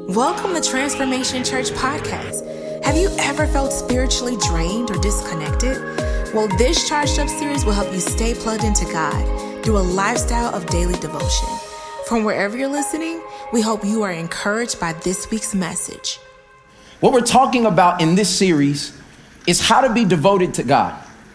Welcome to Transformation Church Podcast. Have you ever felt spiritually drained or disconnected? Well, this Charged Up series will help you stay plugged into God through a lifestyle of daily devotion. From wherever you're listening, we hope you are encouraged by this week's message. What we're talking about in this series is how to be devoted to God.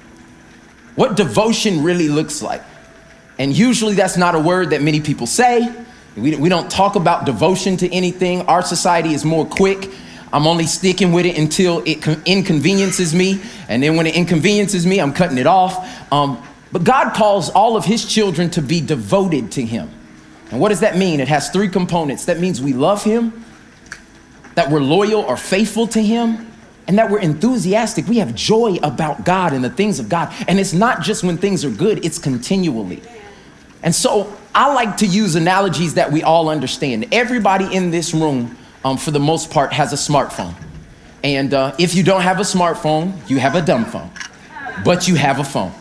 What devotion really looks like. And usually that's not a word that many people say. We don't talk about devotion to anything. Our society is more quick. I'm only sticking with it until it inconveniences me. And then when it inconveniences me, I'm cutting it off. But God calls all of his children to be devoted to him. And what does that mean? It has three components. That means we love him, that we're loyal or faithful to him, and that we're enthusiastic. We have joy about God and the things of God. And it's not just when things are good, it's continually. And so I like to use analogies that we all understand. Everybody in this room, for the most part, has a smartphone. And if you don't have a smartphone, you have a dumb phone. But you have a phone.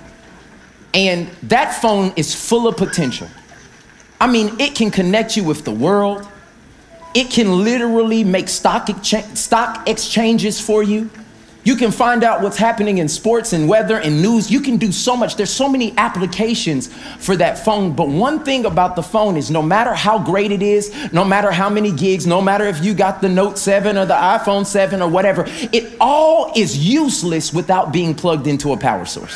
And that phone is full of potential. I mean, it can connect you with the world. It can literally make stock exchanges for you. You can find out what's happening in sports and weather and news. You can do so much. There's so many applications for that phone. But one thing about the phone is no matter how great it is, no matter how many gigs, no matter if you got the Note 7 or the iPhone 7 or whatever, it all is useless without being plugged into a power source.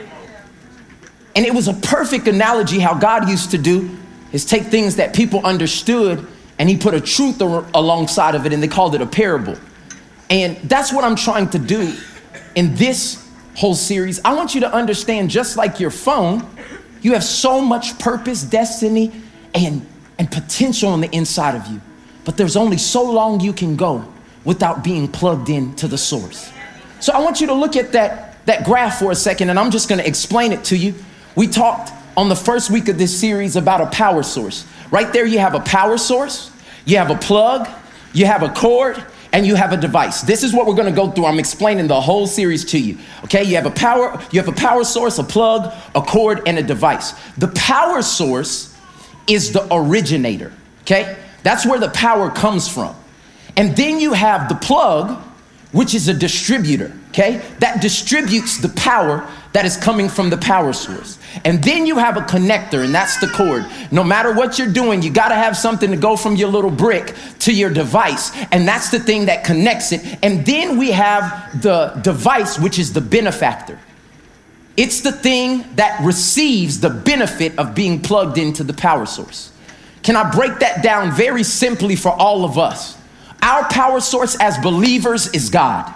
And it was a perfect analogy how God used to do is take things that people understood and he put a truth alongside of it, and they called it a parable. And that's what I'm trying to do in this whole series. I want you to understand, just like your phone, you have so much purpose, destiny, and potential on the inside of you. But there's only so long you can go without being plugged into the source. So I want you to look at that graph for a second, and I'm just going to explain it to you. We talked on the first week of this series about a power source. Right there, you have a power source, you have a plug, you have a cord, and you have a device. This is what we're going to go through. I'm explaining the whole series to you. Okay, you have a power source, a plug, a cord, and a device. The power source is the originator. Okay, that's where the power comes from. And then you have the plug, which is a distributor. Okay, that distributes the power that is coming from the power source. And then you have a connector, and that's the cord. No matter what you're doing, you got to have something to go from your little brick to your device. And that's the thing that connects it. And then we have the device, which is the benefactor. It's the thing that receives the benefit of being plugged into the power source. Can I break that down very simply for all of us? Our power source as believers is God.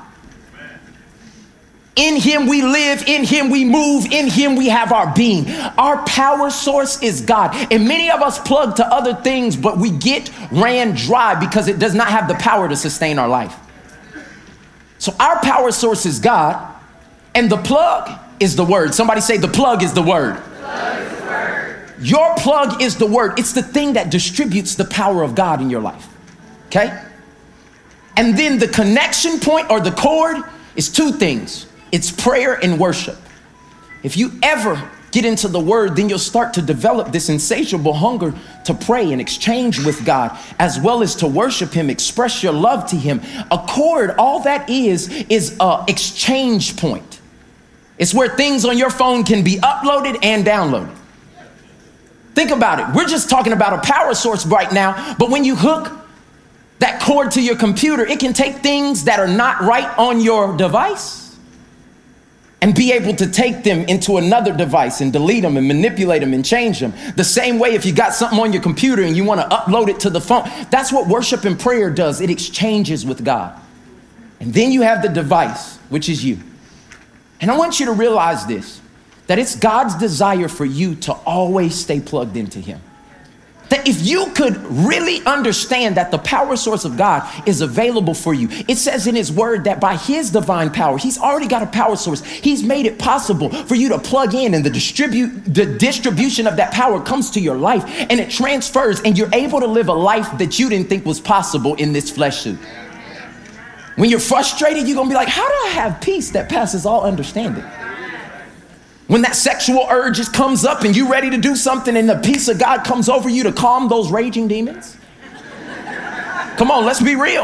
In him we live, in him we move, in him we have our being. Our power source is God. And many of us plug to other things, but we get ran dry because it does not have the power to sustain our life. So our power source is God, and the plug is the word. Somebody say the plug is the word. Your plug is the word. It's the thing that distributes the power of God in your life. Okay? And then the connection point or the cord is two things. It's prayer and worship. If you ever get into the word, then you'll start to develop this insatiable hunger to pray and exchange with God, as well as to worship him, express your love to him. A cord, all that is a exchange point. It's where things on your phone can be uploaded and downloaded. Think about it. We're just talking about a power source right now, but when you hook that cord to your computer, it can take things that are not right on your device and be able to take them into another device and delete them and manipulate them and change them. The same way if you got something on your computer and you want to upload it to the phone, that's what worship and prayer does. It exchanges with God. And then you have the device, which is you. And I want you to realize this, that it's God's desire for you to always stay plugged into him. That if you could really understand that the power source of God is available for you, it says in his word that by his divine power, he's already got a power source. He's made it possible for you to plug in, and the distribution of that power comes to your life, and it transfers, and you're able to live a life that you didn't think was possible in this flesh suit. When you're frustrated, you're gonna be like, how do I have peace that passes all understanding? When that sexual urge just comes up and you're ready to do something and the peace of God comes over you to calm those raging demons. Come on, let's be real.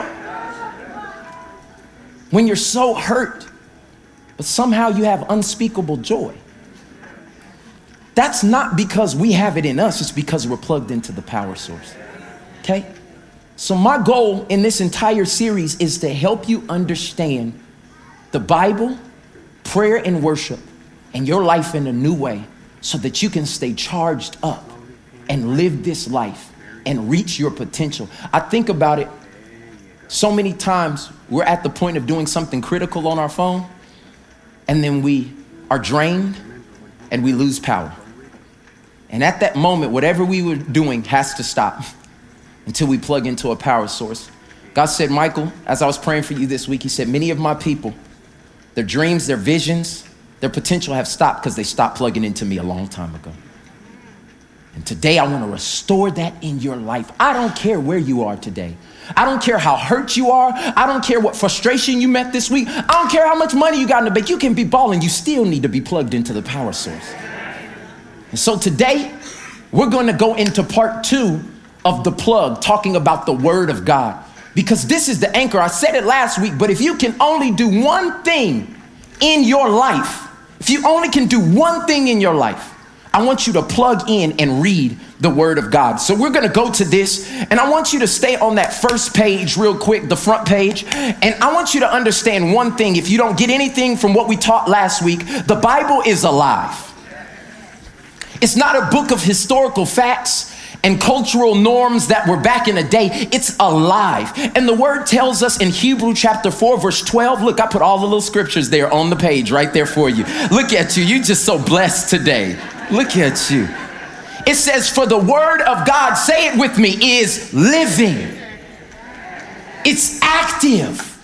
When you're so hurt, but somehow you have unspeakable joy, that's not because we have it in us, it's because we're plugged into the power source. Okay? So my goal in this entire series is to help you understand the Bible, prayer and worship, and your life in a new way so that you can stay charged up and live this life and reach your potential. I think about it so many times. We're at the point of doing something critical on our phone, and then we are drained and we lose power. And at that moment, whatever we were doing has to stop until we plug into a power source. God said, Michael, as I was praying for you this week, he said, many of my people, their dreams, their visions, their potential have stopped because they stopped plugging into me a long time ago. And today I want to restore that in your life. I don't care where you are today. I don't care how hurt you are. I don't care what frustration you met this week. I don't care how much money you got in the bank. You can be balling. You still need to be plugged into the power source. And so today we're going to go into part 2 of the plug, talking about the word of God, because this is the anchor. I said it last week, but if you can only do one thing in your life, if you only can do one thing in your life, I want you to plug in and read the word of God. So we're going to go to this, and I want you to stay on that first page real quick, the front page. And I want you to understand one thing. If you don't get anything from what we taught last week, the Bible is alive. It's not a book of historical facts and cultural norms that were back in the day. It's alive. And the word tells us in Hebrew chapter 4, verse 12, look, I put all the little scriptures there on the page right there for you. Look at you. You're just so blessed today. Look at you. It says, for the word of God, say it with me, is living. It's active.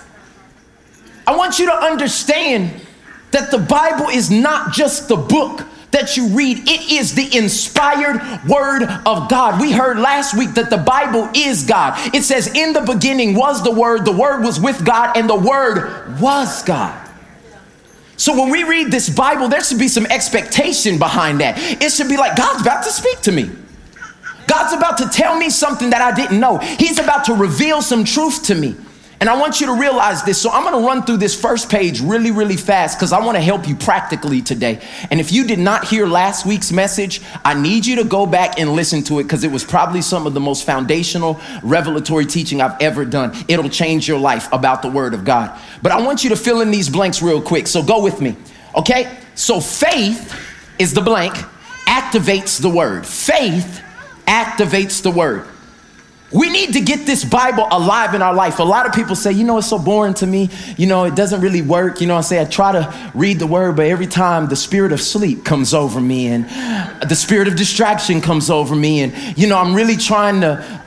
I want you to understand that the Bible is not just the book that you read. It is the inspired word of God. We heard last week that the Bible is God. It says, in the beginning was the word was with God, and the word was God. So when we read this Bible, there should be some expectation behind that. It should be like, God's about to speak to me. God's about to tell me something that I didn't know. He's about to reveal some truth to me. And I want you to realize this. So I'm going to run through this first page really, really fast because I want to help you practically today. And if you did not hear last week's message, I need you to go back and listen to it because it was probably some of the most foundational, revelatory teaching I've ever done. It'll change your life about the word of God. But I want you to fill in these blanks real quick. So go with me. Okay? So faith is the blank, activates the word. Faith activates the word. We need to get this Bible alive in our life. A lot of people say, it's so boring to me. It doesn't really work. I try to read the word, but every time the spirit of sleep comes over me and the spirit of distraction comes over me. And, I'm really trying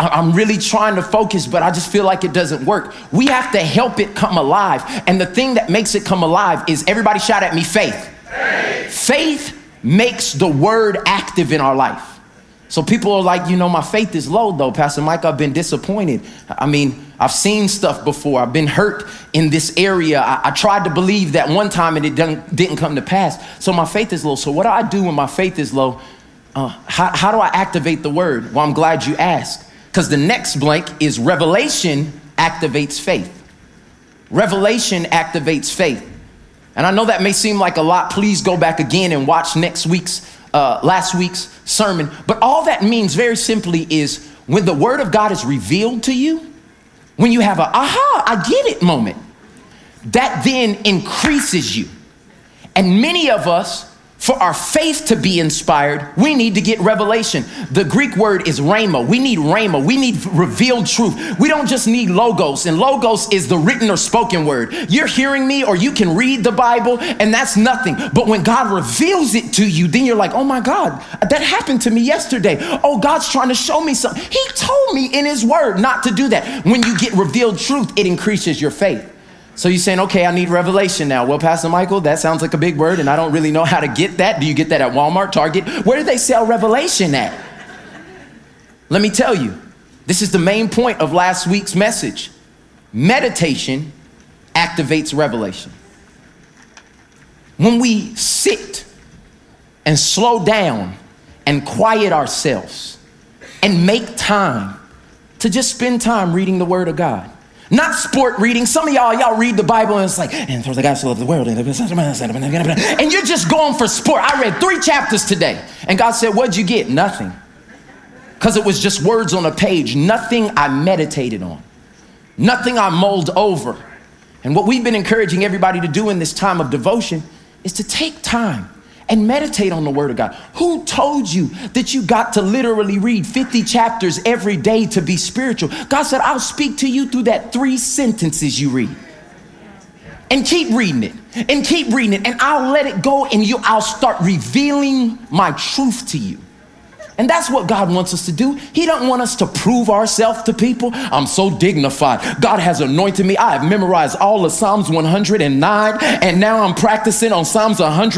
to focus, but I just feel like it doesn't work. We have to help it come alive. And the thing that makes it come alive is, everybody shout at me, faith. Faith makes the word active in our life. So people are like, my faith is low though, Pastor Mike, I've been disappointed. I've seen stuff before. I've been hurt in this area. I tried to believe that one time and it didn't come to pass. So my faith is low. So what do I do when my faith is low? How do I activate the word? Well, I'm glad you asked, because the next blank is revelation activates faith. Revelation activates faith. And I know that may seem like a lot. Please go back again and watch last week's sermon. But all that means very simply is, when the word of God is revealed to you, when you have a aha, I get it moment, that then increases you. And many of us, for our faith to be inspired, we need to get revelation. The Greek word is rhema. We need rhema. We need revealed truth. We don't just need logos, and logos is the written or spoken word. You're hearing me, or you can read the Bible, and that's nothing. But when God reveals it to you, then you're like, oh my God, that happened to me yesterday. Oh, God's trying to show me something. He told me in his word not to do that. When you get revealed truth, it increases your faith. So you're saying, okay, I need revelation now. Well, Pastor Michael, that sounds like a big word, and I don't really know how to get that. Do you get that at Walmart, Target? Where do they sell revelation at? Let me tell you, this is the main point of last week's message. Meditation activates revelation. When we sit and slow down and quiet ourselves and make time to just spend time reading the word of God. Not sport reading. Some of y'all read the Bible and it's like, and for the God so loved the world. And you're just going for sport. I read 3 chapters today. And God said, what'd you get? Nothing. Because it was just words on a page. Nothing I meditated on. Nothing I mulled over. And what we've been encouraging everybody to do in this time of devotion is to take time and meditate on the word of God. Who told you that you got to literally read 50 chapters every day to be spiritual? God said, I'll speak to you through that 3 sentences you read. And keep reading it and keep reading it. And I'll let it go and I'll start revealing my truth to you. And that's what God wants us to do. He doesn't want us to prove ourselves to people. I'm so dignified. God has anointed me. I have memorized all of Psalms 109, and now I'm practicing on Psalms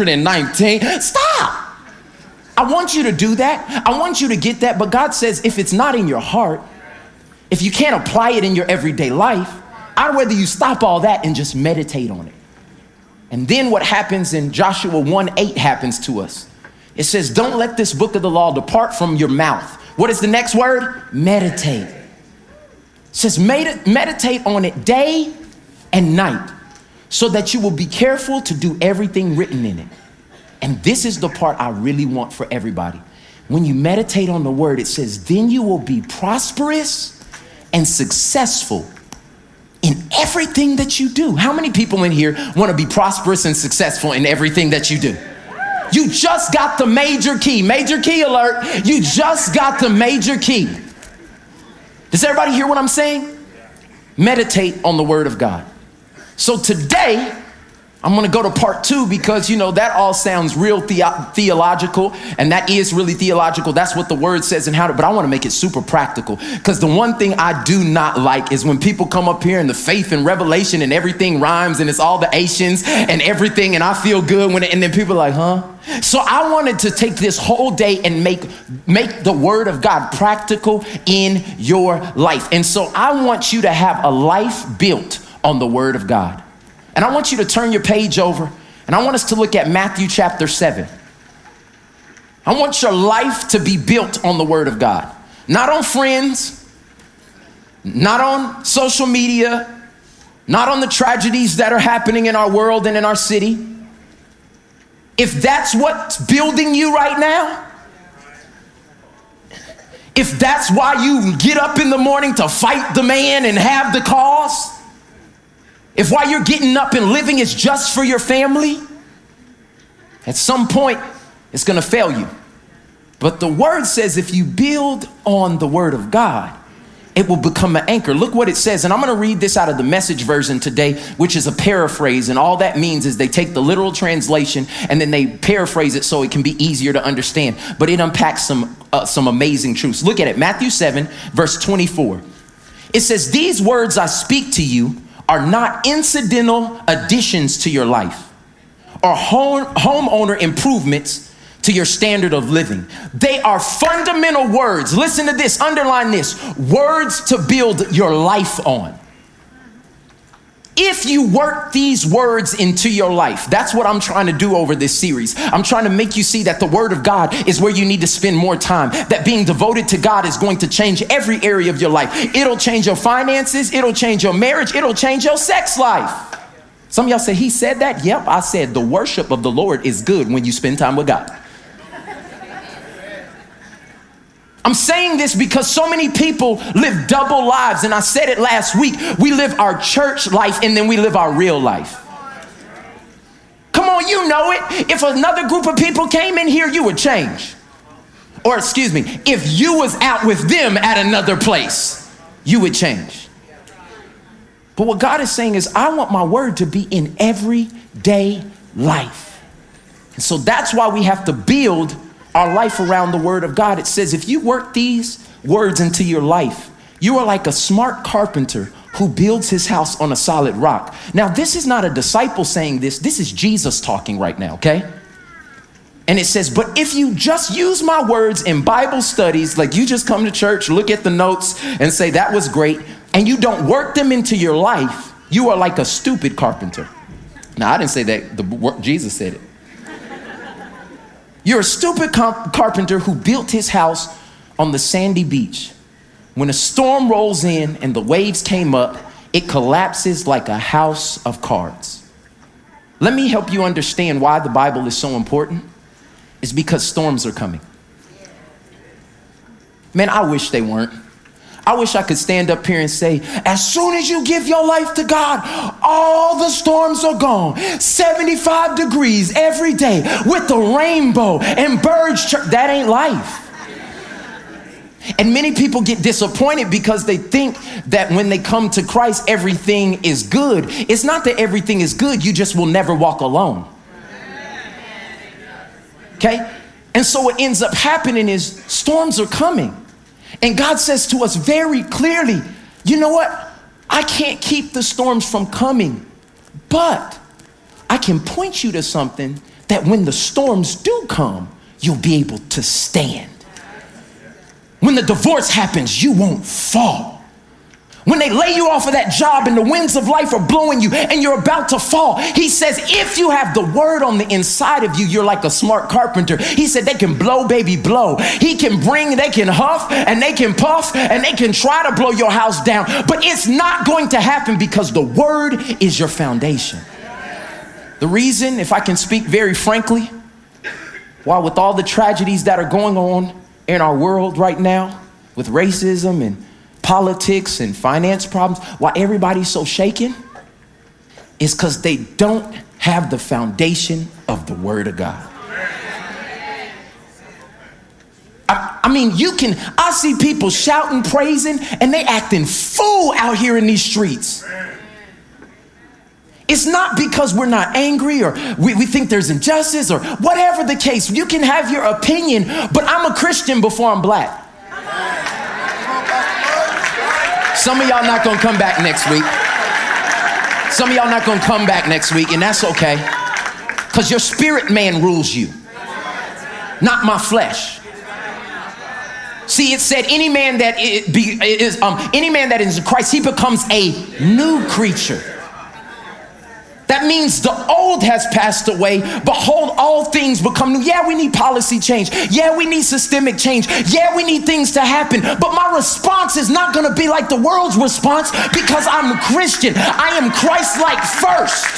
119. Stop. I want you to do that. I want you to get that. But God says, if it's not in your heart, if you can't apply it in your everyday life, I'd rather you stop all that and just meditate on it. And then what happens in Joshua 1:8 happens to us. It says, don't let this book of the law depart from your mouth. What is the next word? Meditate. It says, meditate on it day and night so that you will be careful to do everything written in it. And this is the part I really want for everybody. When you meditate on the word, it says, then you will be prosperous and successful in everything that you do. How many people in here want to be prosperous and successful in everything that you do? You just got the major key. Major key alert. You just got the major key. Does everybody hear what I'm saying? Meditate on the word of God. So today, I'm going to go to part 2 because, that all sounds real theological, and that is really theological. That's what the word says and but I want to make it super practical, because the one thing I do not like is when people come up here and the faith and revelation and everything rhymes and it's all the Asians and everything, and I feel good and then people are like, huh? So I wanted to take this whole day and make the word of God practical in your life. And so I want you to have a life built on the word of God. And I want you to turn your page over, and I want us to look at Matthew chapter 7. I want your life to be built on the word of God. Not on friends, not on social media, not on the tragedies that are happening in our world and in our city. If that's what's building you right now, if that's why you get up in the morning to fight the man and have the cause, if why you're getting up and living is just for your family, at some point, it's going to fail you. But the word says if you build on the word of God, it will become an anchor. Look what it says. And I'm going to read this out of the Message version today, which is a paraphrase. And all that means is they take the literal translation and then they paraphrase it so it can be easier to understand. But it unpacks some amazing truths. Look at it. Matthew 7, verse 24. It says, these words I speak to you are not incidental additions to your life or homeowner improvements to your standard of living. They are fundamental words. Listen to this, underline this, words to build your life on. If you work these words into your life, that's what I'm trying to do over this series. I'm trying to make you see that the word of God is where you need to spend more time, that being devoted to God is going to change every area of your life. It'll change your finances. It'll change your marriage. It'll change your sex life. Some of y'all say, he said that? Yep, I said the worship of the Lord is good when you spend time with God. I'm saying this because so many people live double lives. And I said it last week. We live our church life and then we live our real life. Come on, you know it. If another group of people came in here, you would change. Or excuse me, if you was out with them at another place, you would change. But what God is saying is, I want my word to be in everyday life. And so that's why we have to build our life around the word of God. It says, if you work these words into your life, you are like a smart carpenter who builds his house on a solid rock. Now, this is not a disciple saying this. This is Jesus talking right now, okay? And it says, but if you just use my words in Bible studies, like you just come to church, look at the notes and say, that was great, and you don't work them into your life, you are like a stupid carpenter. Now, I didn't say that. Jesus said it. You're a stupid carpenter who built his house on the sandy beach. When a storm rolls in and the waves came up, it collapses like a house of cards. Let me help you understand why the Bible is so important. It's because storms are coming. Man, I wish they weren't. I wish I could stand up here and say, as soon as you give your life to God, all the storms are gone. 75 degrees every day with the rainbow and birds. That ain't life. And many people get disappointed because they think that when they come to Christ, everything is good. It's not that everything is good. You just will never walk alone. Okay? And so what ends up happening is storms are coming. And God says to us very clearly, you know what? I can't keep the storms from coming, but I can point you to something that when the storms do come, you'll be able to stand. When the divorce happens, you won't fall. When they lay you off of that job and the winds of life are blowing you and you're about to fall, he says, if you have the word on the inside of you, you're like a smart carpenter. He said they can blow, baby, blow. He can bring, they can huff and they can puff and they can try to blow your house down, but it's not going to happen because the word is your foundation. The reason, if I can speak very frankly, why with all the tragedies that are going on in our world right now, with racism and politics and finance problems, why everybody's so shaken, is because they don't have the foundation of the word of God. I mean, I see people shouting, praising, and they acting fool out here in these streets. It's not because we're not angry or we think there's injustice or whatever the case. You can have your opinion, but I'm a Christian before I'm black. Some of y'all not gonna come back next week. Some of y'all not gonna come back next week, and that's okay. Because your spirit man rules you, not my flesh. See, it said any man that is in Christ, he becomes a new creature. That means the old has passed away. Behold, all things become new. Yeah, we need policy change. Yeah, we need systemic change. Yeah, we need things to happen. But my response is not going to be like the world's response because I'm a Christian. I am Christ-like first.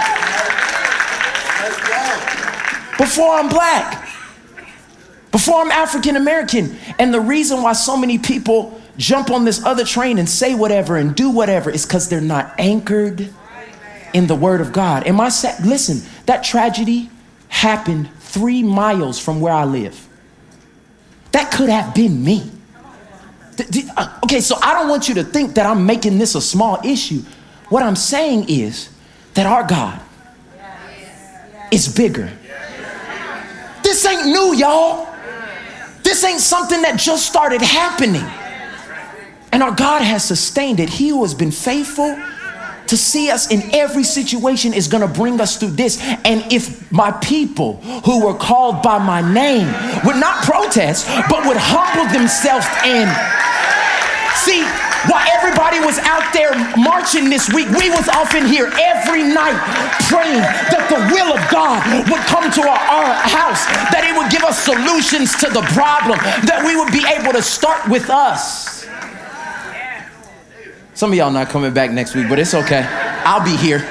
Before I'm black. Before I'm African American. And the reason why so many people jump on this other train and say whatever and do whatever is because they're not anchored in the word of God. Listen, that tragedy happened 3 miles from where I live. That could have been me. Okay, so I don't want you to think that I'm making this a small issue. What I'm saying is that our God is bigger. This ain't new, y'all. This ain't something that just started happening. And our God has sustained it. He who has been faithful to see us in every situation is going to bring us through this. And if my people who were called by my name would not protest, but would humble themselves and see, while everybody was out there marching this week, we was off in here every night praying that the will of God would come to our house, that it would give us solutions to the problem, that we would be able to start with us. Some of y'all not coming back next week, but it's okay. I'll be here.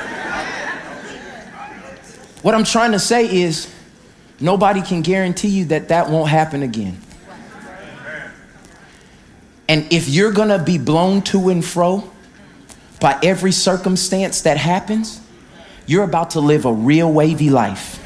What I'm trying to say is nobody can guarantee you that that won't happen again. And if you're going to be blown to and fro by every circumstance that happens, you're about to live a real wavy life.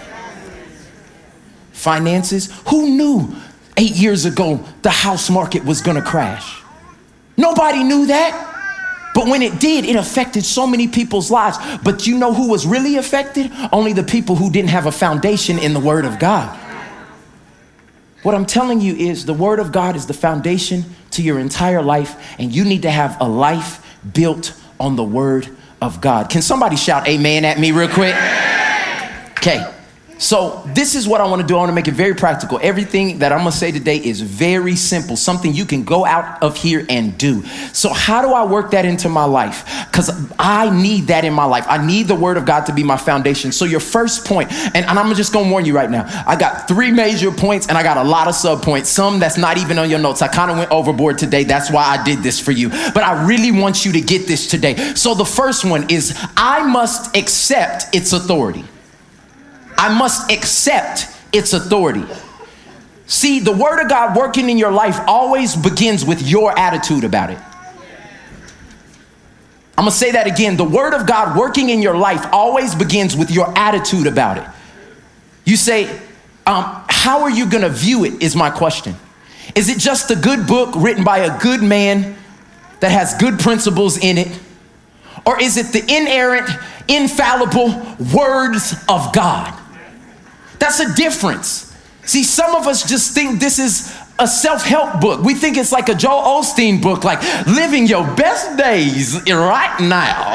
Finances, who knew 8 years ago the house market was going to crash? Nobody knew that. But when it did, it affected so many people's lives. But you know who was really affected? Only the people who didn't have a foundation in the word of God. What I'm telling you is the word of God is the foundation to your entire life, and you need to have a life built on the word of God. Can somebody shout amen at me real quick? Okay, So this is what I want to do. I want to make it very practical. Everything that I'm going to say today is very simple, something you can go out of here and do. So how do I work that into my life? Because I need that in my life. I need the word of God to be my foundation. So your first point, and I'm just going to warn you right now, I got 3 major points and I got a lot of sub points, some that's not even on your notes. I kind of went overboard today. That's why I did this for you. But I really want you to get this today. So the first one is I must accept its authority. I must accept its authority. See, the word of God working in your life always begins with your attitude about it. I'm going to say that again. The word of God working in your life always begins with your attitude about it. You say, how are you going to view it is my question. Is it just a good book written by a good man that has good principles in it? Or is it the inerrant, infallible words of God? That's a difference. See, some of us just think this is a self-help book. We think it's like a Joel Osteen book, like living your best days right now.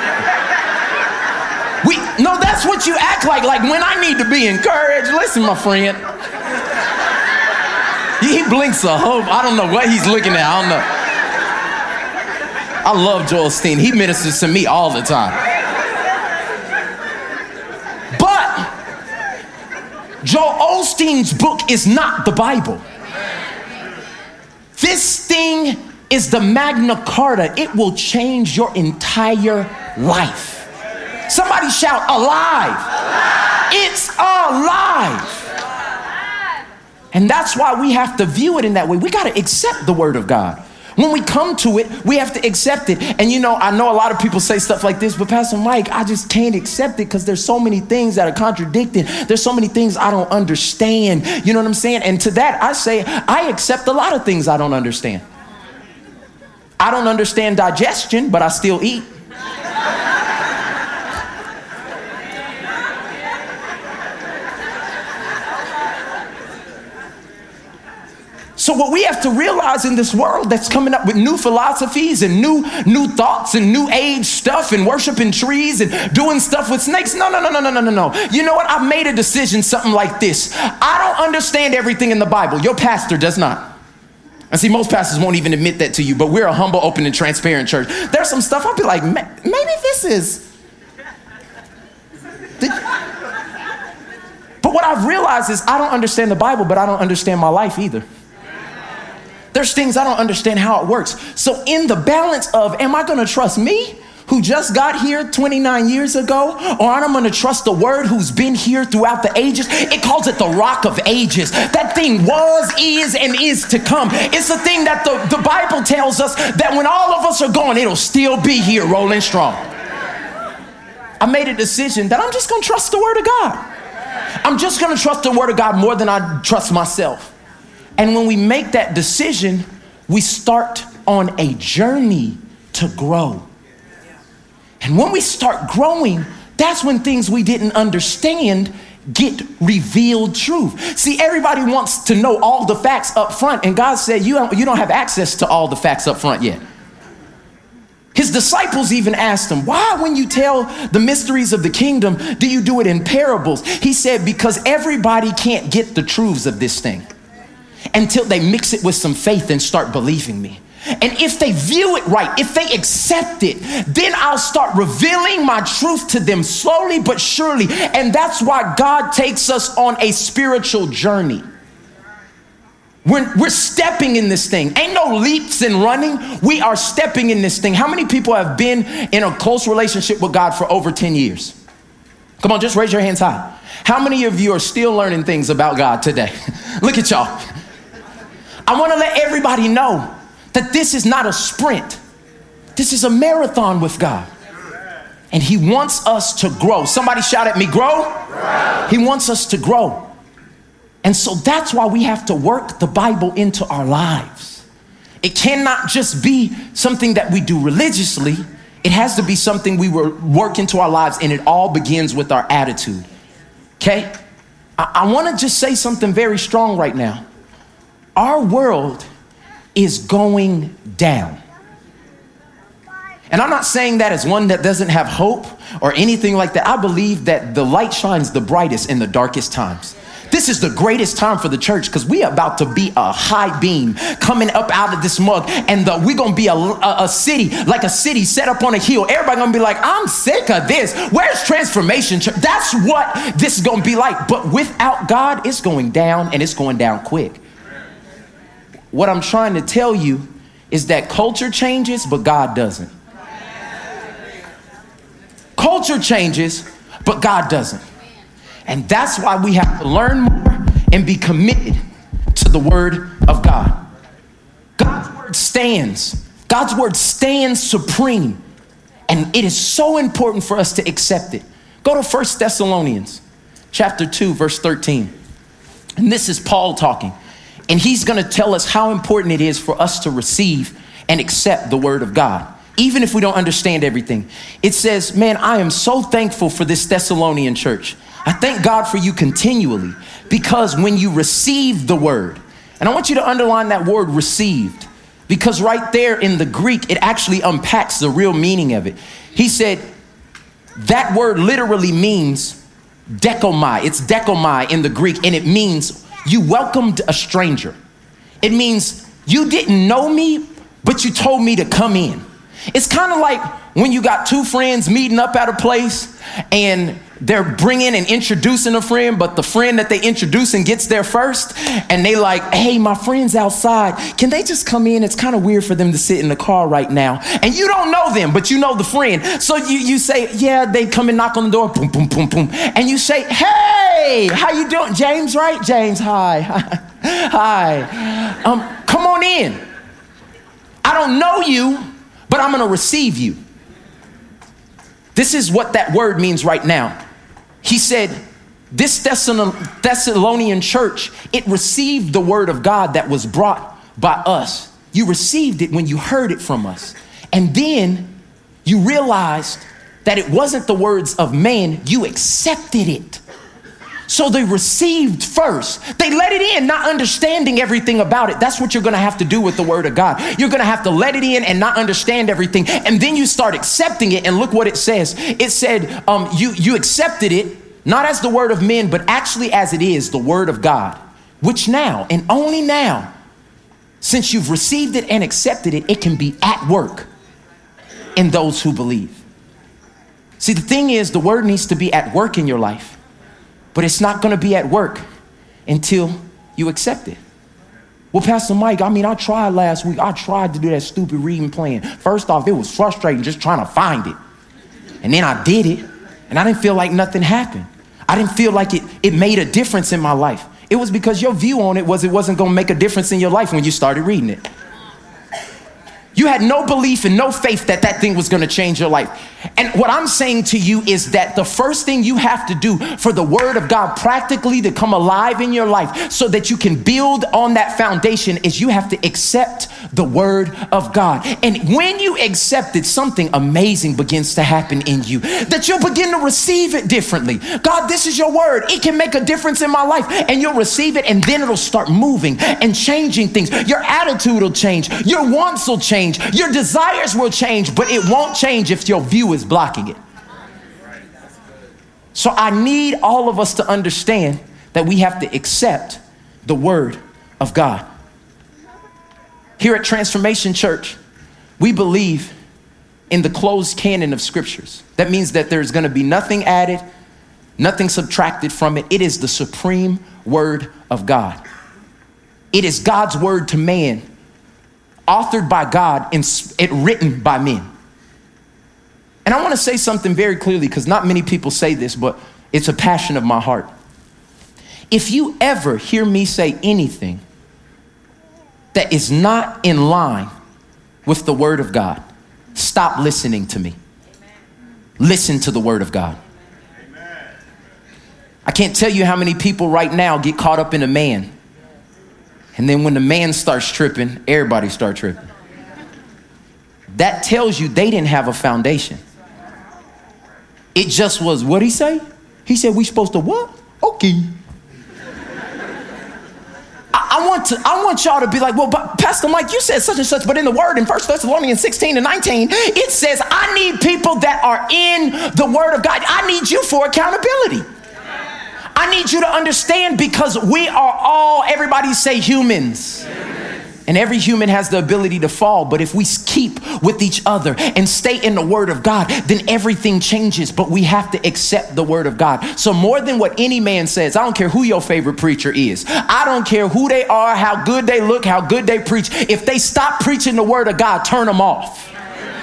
No, that's what you act like when I need to be encouraged. Listen, my friend. He blinks a hope. I don't know what he's looking at. I don't know. I love Joel Osteen. He ministers to me all the time. Joel Osteen's book is not the Bible. This thing is the Magna Carta. It will change your entire life. Somebody shout, alive. It's alive. And that's why we have to view it in that way. We got to accept the word of God. When we come to it, we have to accept it. And I know a lot of people say stuff like this, but Pastor Mike, I just can't accept it because there's so many things that are contradicting. There's so many things I don't understand. You know what I'm saying? And to that, I say, I accept a lot of things I don't understand. I don't understand digestion, but I still eat. So what we have to realize in this world that's coming up with new philosophies and new thoughts and new age stuff and worshiping trees and doing stuff with snakes. No. You know what? I've made a decision, something like this. I don't understand everything in the Bible. Your pastor does not. And see, most pastors won't even admit that to you, but we're a humble, open, and transparent church. There's some stuff I'll be like, maybe this is. But what I've realized is I don't understand the Bible, but I don't understand my life either. There's things I don't understand how it works. So in the balance of, am I going to trust me who just got here 29 years ago? Or I'm going to trust the word who's been here throughout the ages? It calls it the rock of ages. That thing was, is, and is to come. It's the thing that the Bible tells us that when all of us are gone, it'll still be here rolling strong. I made a decision that I'm just going to trust the word of God. I'm just going to trust the word of God more than I trust myself. And when we make that decision, we start on a journey to grow. And when we start growing, that's when things we didn't understand get revealed truth. See, everybody wants to know all the facts up front, and God said, you don't have access to all the facts up front yet. His disciples even asked him, why when you tell the mysteries of the kingdom, do you do it in parables? He said, because everybody can't get the truths of this thing until they mix it with some faith and start believing me. And if they view it right, if they accept it, then I'll start revealing my truth to them slowly but surely. And that's why God takes us on a spiritual journey. We're stepping in this thing. Ain't no leaps and running. We are stepping in this thing. How many people have been in a close relationship with God for over 10 years? Come on, just raise your hands high. How many of you are still learning things about God today? Look at y'all. I want to let everybody know that this is not a sprint. This is a marathon with God. And he wants us to grow. Somebody shout at me, grow. He wants us to grow. And so that's why we have to work the Bible into our lives. It cannot just be something that we do religiously. It has to be something we work into our lives, and it all begins with our attitude. Okay? I want to just say something very strong right now. Our world is going down. And I'm not saying that as one that doesn't have hope or anything like that. I believe that the light shines the brightest in the darkest times. This is the greatest time for the church because we are about to be a high beam coming up out of this mug. And we're going to be a city, like a city set up on a hill. Everybody going to be like, I'm sick of this. Where's Transformation Church? That's what this is going to be like. But without God, it's going down, and it's going down quick. What I'm trying to tell you is that culture changes, but God doesn't. Culture changes, but God doesn't. And that's why we have to learn more and be committed to the word of God. God's word stands. God's word stands supreme. And it is so important for us to accept it. Go to 1 Thessalonians chapter 2, verse 13. And this is Paul talking. And he's going to tell us how important it is for us to receive and accept the word of God, even if we don't understand everything. It says, man, I am so thankful for this Thessalonian church. I thank God for you continually, because when you receive the word, and I want you to underline that word received, because right there in the Greek, it actually unpacks the real meaning of it. He said that word literally means dekomai. It's dekomai in the Greek, and it means you welcomed a stranger. It means you didn't know me, but you told me to come in. It's kind of like when you got two friends meeting up at a place and they're bringing and introducing a friend, but the friend that they introducing gets there first, and they like, hey, my friend's outside. Can they just come in? It's kind of weird for them to sit in the car right now. And you don't know them, but you know the friend. So you say, yeah, they come and knock on the door, boom, boom, boom, boom. And you say, hey, how you doing? James, right? James, hi. Hi. Come on in. I don't know you, but I'm going to receive you. This is what that word means right now. He said, this Thessalonian church, it received the word of God that was brought by us. You received it when you heard it from us. And then you realized that it wasn't the words of man. You accepted it. So they received first. They let it in, not understanding everything about it. That's what you're going to have to do with the word of God. You're going to have to let it in and not understand everything. And then you start accepting it. And look what it says. It said you accepted it, not as the word of men, but actually as it is, the word of God, which now and only now, since you've received it and accepted it, it can be at work in those who believe. See, the thing is, the word needs to be at work in your life. But it's not going to be at work until you accept it. Well, Pastor Mike, I tried last week. I tried to do that stupid reading plan. First off, it was frustrating just trying to find it. And then I did it, and I didn't feel like nothing happened. I didn't feel like it made a difference in my life. It was because your view on it wasn't going to make a difference in your life when you started reading it. You had no belief and no faith that that thing was going to change your life. And what I'm saying to you is that the first thing you have to do for the word of God practically to come alive in your life so that you can build on that foundation is you have to accept the word of God. And when you accept it, something amazing begins to happen in you, that you'll begin to receive it differently. God, this is your word. It can make a difference in my life. And you'll receive it, and then it'll start moving and changing things. Your attitude will change. Your wants will change. Your desires will change, but it won't change if your view is blocking it. So I need all of us to understand that we have to accept the word of God. Here at Transformation Church, we believe in the closed canon of scriptures. That means that there's going to be nothing added, nothing subtracted from it. It is the supreme word of God. It is God's word to man, authored by God and written by men. And I want to say something very clearly, because not many people say this, but it's a passion of my heart. If you ever hear me say anything that is not in line with the word of God, stop listening to me. Listen to the word of God. I can't tell you how many people right now get caught up in a man. And then when the man starts tripping, everybody starts tripping. That tells you they didn't have a foundation. It just was, what'd he say? He said we supposed to what? Okay. I I want y'all to be like, well, but Pastor Mike, you said such and such, but in the word in 1 Thessalonians 16:19, it says, I need people that are in the word of God. I need you for accountability. I need you to understand, because we are all, everybody say humans. And every human has the ability to fall. But if we keep with each other and stay in the word of God, then everything changes. But we have to accept the word of God. So more than what any man says, I don't care who your favorite preacher is. I don't care who they are, how good they look, how good they preach. If they stop preaching the word of God, turn them off.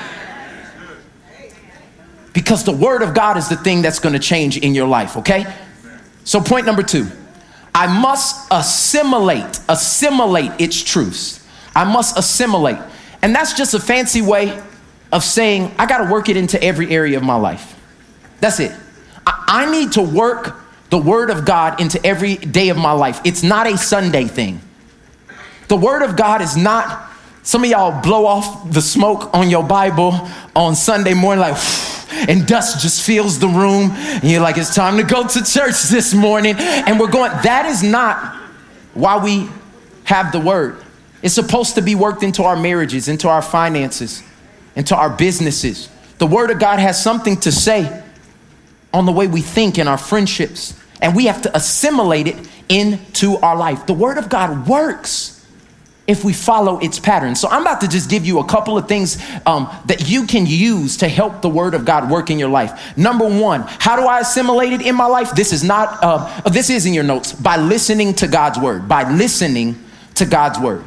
Because the word of God is the thing that's going to change in your life, okay? So point number 2. I must assimilate its truths. I must assimilate. And that's just a fancy way of saying, I got to work it into every area of my life. That's it. I need to work the word of God into every day of my life. It's not a Sunday thing. The word of God is not, some of y'all blow off the smoke on your Bible on Sunday morning like, and dust just fills the room. And you're like, it's time to go to church this morning. And we're going, that is not why we have the word. It's supposed to be worked into our marriages, into our finances, into our businesses. The word of God has something to say on the way we think in our friendships. And we have to assimilate it into our life. The word of God works if we follow its pattern. So I'm about to just give you a couple of things that you can use to help the word of God work in your life. Number 1, how do I assimilate it in my life? This is not, this is in your notes. By listening to God's word. By listening to God's word.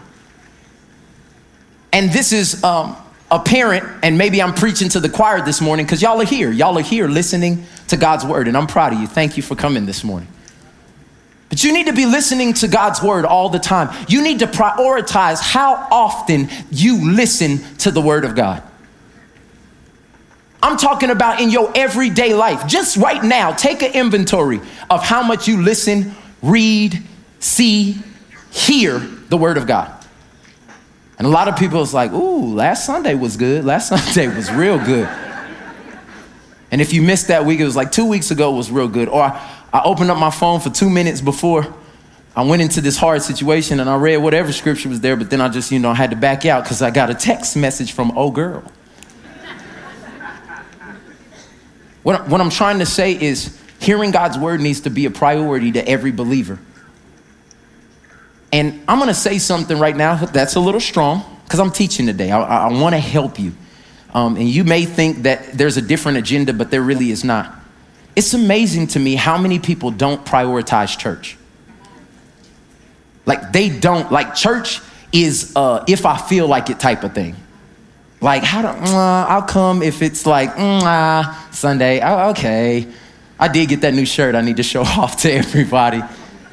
And this is apparent, and maybe I'm preaching to the choir this morning because y'all are here. Y'all are here listening to God's word, and I'm proud of you. Thank you for coming this morning. But you need to be listening to God's word all the time. You need to prioritize how often you listen to the word of God. I'm talking about in your everyday life. Just right now, take an inventory of how much you listen, read, see, hear the word of God. And a lot of people is like, ooh, last Sunday was good. Last Sunday was real good. And if you missed that week, it was like 2 weeks ago was real good. Or I opened up my phone for 2 minutes before I went into this hard situation and I read whatever scripture was there, but then I just, I had to back out because I got a text message from oh girl. What I'm trying to say is hearing God's word needs to be a priority to every believer. And I'm going to say something right now that's a little strong because I'm teaching today. I want to help you. And you may think that there's a different agenda, but there really is not. It's amazing to me how many people don't prioritize church. Like they don't, like church is if I feel like it type of thing. Like I'll come if it's like Sunday. Okay, I did get that new shirt. I need to show off to everybody.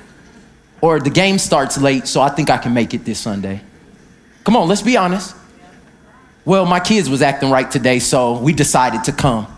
Or the game starts late, so I think I can make it this Sunday. Come on, let's be honest. Well, my kids was acting right today, so we decided to come.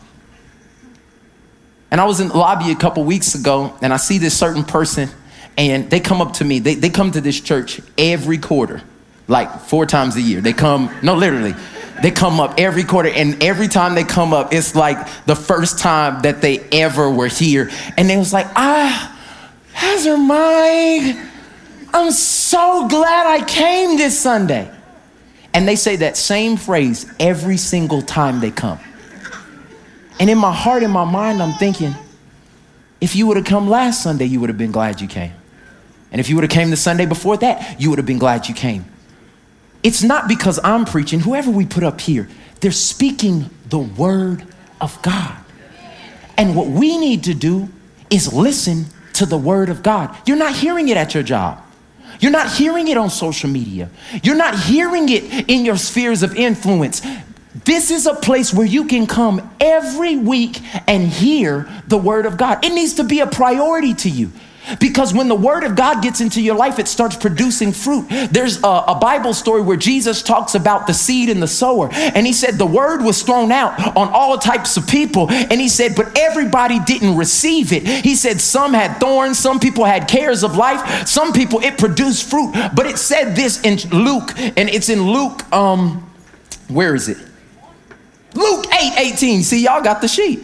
And I was in the lobby a couple weeks ago, and I see this certain person, and they come up to me. They come to this church every quarter, like 4 times a year. They come, no, literally. They come up every quarter, and every time they come up, it's like the first time that they ever were here. And they was like, Pastor Mike, I'm so glad I came this Sunday. And they say that same phrase every single time they come. And in my heart, in my mind, I'm thinking, if you would have come last Sunday, you would have been glad you came. And if you would have came the Sunday before that, you would have been glad you came. It's not because I'm preaching. Whoever we put up here, they're speaking the word of God. And what we need to do is listen to the word of God. You're not hearing it at your job. You're not hearing it on social media. You're not hearing it in your spheres of influence. This is a place where you can come every week and hear the word of God. It needs to be a priority to you. Because when the word of God gets into your life, it starts producing fruit. There's a Bible story where Jesus talks about the seed and the sower. And he said the word was thrown out on all types of people. And he said, but everybody didn't receive it. He said some had thorns, some people had cares of life, some people it produced fruit. But it said this in Luke, and it's in Luke, where is it? Luke 8:18. See, y'all got the sheet.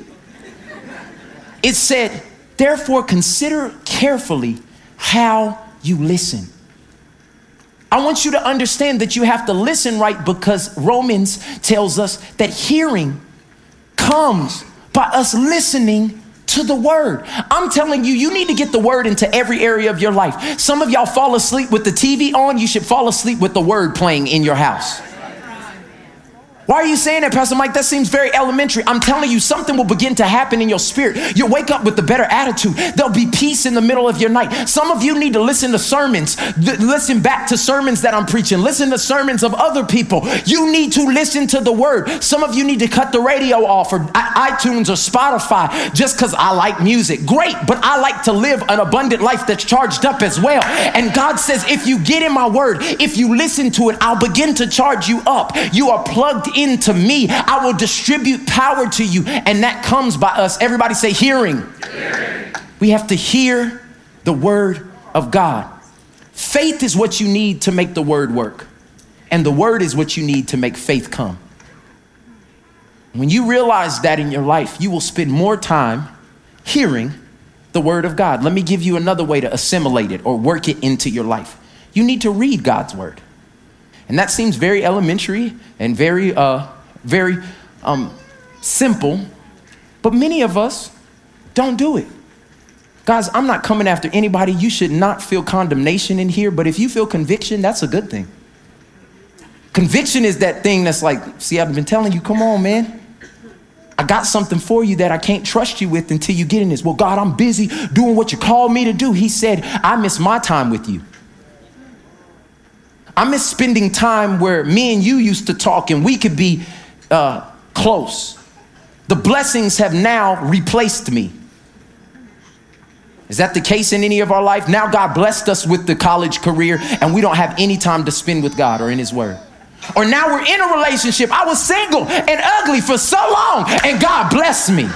It said, therefore, consider carefully how you listen. I want you to understand that you have to listen right, because Romans tells us that hearing comes by us listening to the word. I'm telling you, you need to get the word into every area of your life. Some of y'all fall asleep with the TV on. You should fall asleep with the word playing in your house. Why are you saying that, Pastor Mike? That seems very elementary. I'm telling you, something will begin to happen in your spirit. You'll wake up with a better attitude. There'll be peace in the middle of your night. Some of you need to listen to sermons. Listen back to sermons that I'm preaching. Listen to sermons of other people. You need to listen to the word. Some of you need to cut the radio off, or iTunes or Spotify, just because I like music. Great, but I like to live an abundant life that's charged up as well. And God says, if you get in my word, if you listen to it, I'll begin to charge you up. You are plugged into me. I will distribute power to you. And that comes by us. Everybody say hearing. We have to hear the word of God. Faith is what you need to make the word work. And the word is what you need to make faith come. When you realize that in your life, you will spend more time hearing the word of God. Let me give you another way to assimilate it or work it into your life. You need to read God's word. And that seems very elementary and very simple, but many of us don't do it. Guys, I'm not coming after anybody. You should not feel condemnation in here, but if you feel conviction, that's a good thing. Conviction is that thing that's like, see, I've been telling you, come on, man. I got something for you that I can't trust you with until you get in this. Well, God, I'm busy doing what you called me to do. He said, I miss my time with you. I miss spending time where me and you used to talk and we could be close. The blessings have now replaced me. Is that the case in any of our life? Now God blessed us with the college career and we don't have any time to spend with God or in his word. Or now we're in a relationship. I was single and ugly for so long and God blessed me.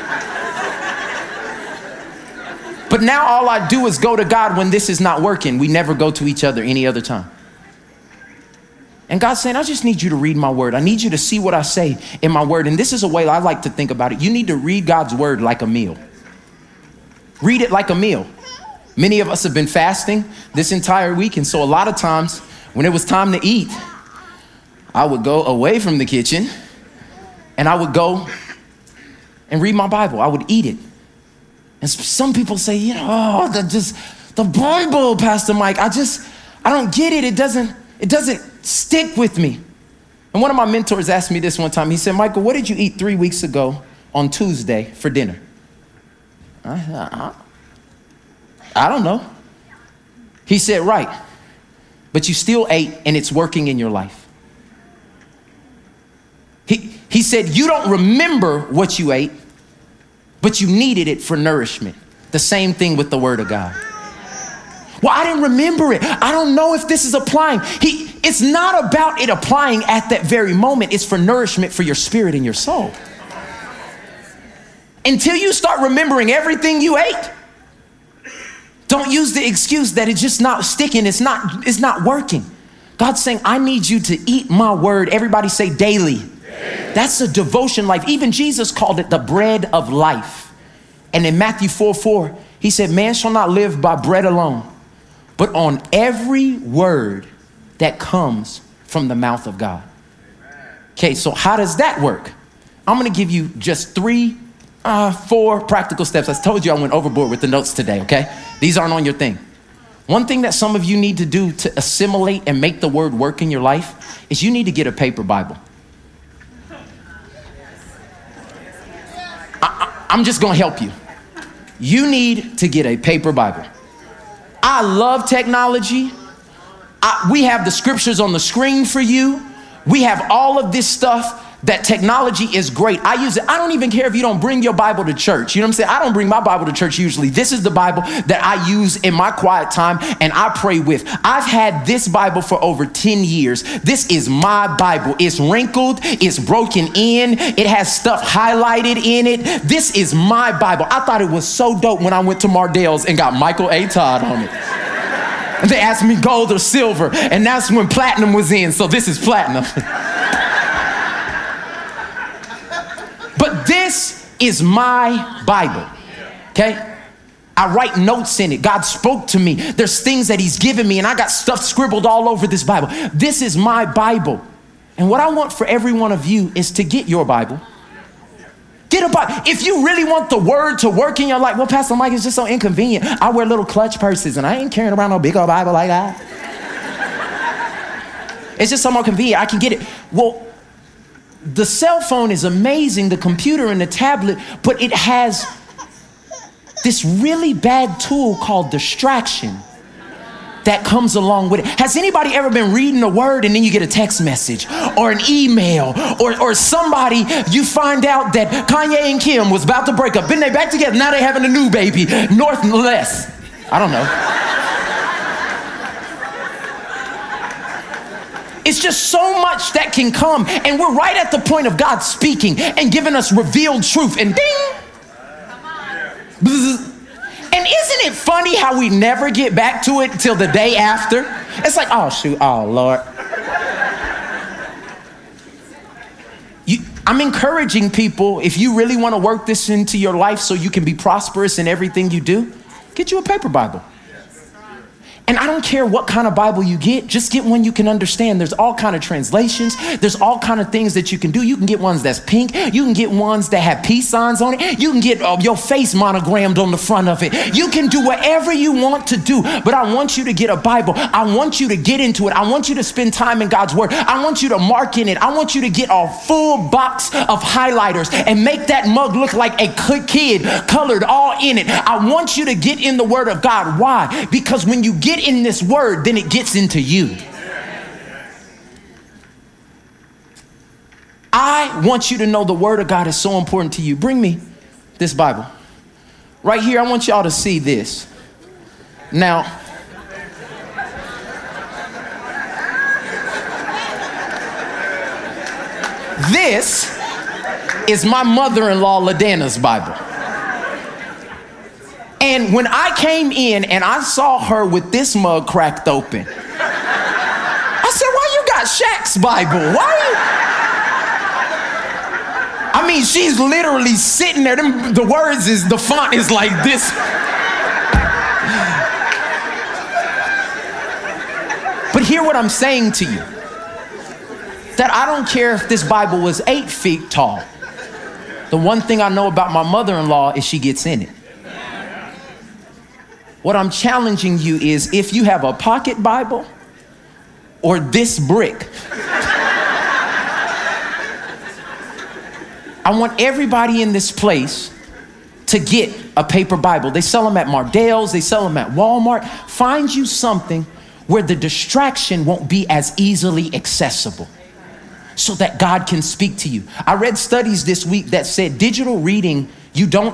But now all I do is go to God when this is not working. We never go to each other any other time. And God's saying, I just need you to read my word. I need you to see what I say in my word. And this is a way I like to think about it. You need to read God's word like a meal. Read it like a meal. Many of us have been fasting this entire week. And so a lot of times when it was time to eat, I would go away from the kitchen and I would go and read my Bible. I would eat it. And some people say, the Bible, Pastor Mike, I don't get it. It doesn't stick with me. And one of my mentors asked me this one time. He said, Michael, what did you eat 3 weeks ago on Tuesday for dinner? I don't know. He said, right. But you still ate and it's working in your life. He said, you don't remember what you ate, but you needed it for nourishment. The same thing with the word of God. Well, I didn't remember it. I don't know if this is applying. It's not about it applying at that very moment. It's for nourishment for your spirit and your soul. Until you start remembering everything you ate, don't use the excuse that it's just not sticking. It's not working. God's saying, I need you to eat my word. Everybody say daily. That's a devotion life. Even Jesus called it the bread of life. And in Matthew 4:4, he said, man shall not live by bread alone, but on every word that comes from the mouth of God. Okay, so how does that work? I'm going to give you just 4 practical steps. I told you I went overboard with the notes today, okay? These aren't on your thing. One thing that some of you need to do to assimilate and make the word work in your life is you need to get a paper Bible. I'm just going to help you. You need to get a paper Bible. I love technology. We have the scriptures on the screen for you. We have all of this stuff. That technology is great. I use it. I don't even care if you don't bring your Bible to church. You know what I'm saying? I don't bring my Bible to church usually. This is the Bible that I use in my quiet time and I pray with. I've had this Bible for over 10 years. This is my Bible. It's wrinkled. It's broken in. It has stuff highlighted in it. This is my Bible. I thought it was so dope when I went to Mardell's and got Michael A. Todd on it. And they asked me gold or silver, and that's when platinum was in. So this is platinum. But this is my Bible, okay? I write notes in it. God spoke to me. There's things that he's given me, and I got stuff scribbled all over this Bible. This is my Bible. And what I want for every one of you is to get your Bible. Get a Bible. If you really want the word to work in your life, well, Pastor Mike, it's just so inconvenient. I wear little clutch purses, and I ain't carrying around no big old Bible like that. It's just so more convenient. I can get it. Well, the cell phone is amazing, the computer and the tablet, but it has this really bad tool called distraction that comes along with it. Has anybody ever been reading a word and then you get a text message or an email or somebody, you find out that Kanye and Kim was about to break up, then they back together, now they having a new baby, north and less. I don't know. It's just so much that can come, and we're right at the point of God speaking and giving us revealed truth, and ding. Bzz. And isn't it funny how we never get back to it till the day after? It's like, oh shoot, oh Lord. I'm encouraging people, if you really want to work this into your life so you can be prosperous in everything you do, get you a paper Bible. And I don't care what kind of Bible you get, just get one you can understand. There's all kind of translations. There's all kind of things that you can do. You can get ones that's pink. You can get ones that have peace signs on it. You can get your face monogrammed on the front of it. You can do whatever you want to do, but I want you to get a Bible. I want you to get into it. I want you to spend time in God's word. I want you to mark in it. I want you to get a full box of highlighters and make that mug look like a kid colored all in it. I want you to get in the word of God. Why? Because when you get in this word, then it gets into you. I want you to know the word of God is so important to you. Bring me this Bible. Right here, I want y'all to see this. Now, this is my mother-in-law, LaDana's Bible. And when I came in and I saw her with this mug cracked open, I said, why you got Shaq's Bible? I mean, she's literally sitting there. The words is, the font is like this. But hear what I'm saying to you. That I don't care if this Bible was 8 feet tall. The one thing I know about my mother-in-law is she gets in it. What I'm challenging you is, if you have a pocket Bible or this brick, I want everybody in this place to get a paper Bible. They sell them at Mardell's, they sell them at Walmart. Find you something where the distraction won't be as easily accessible, so that God can speak to you. I read studies this week that said digital reading, you don't